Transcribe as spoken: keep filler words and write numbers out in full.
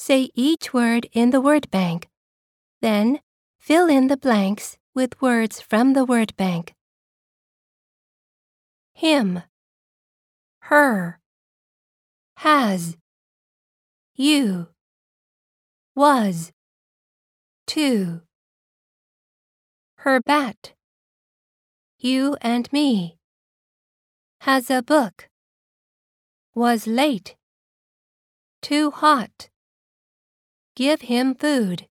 Say each word in the word bank. Then, fill in the blanks with words from the word bank. Him, her, has, you, was, to. Her bat, you and me. Has a book, was late, too hot. Give him food.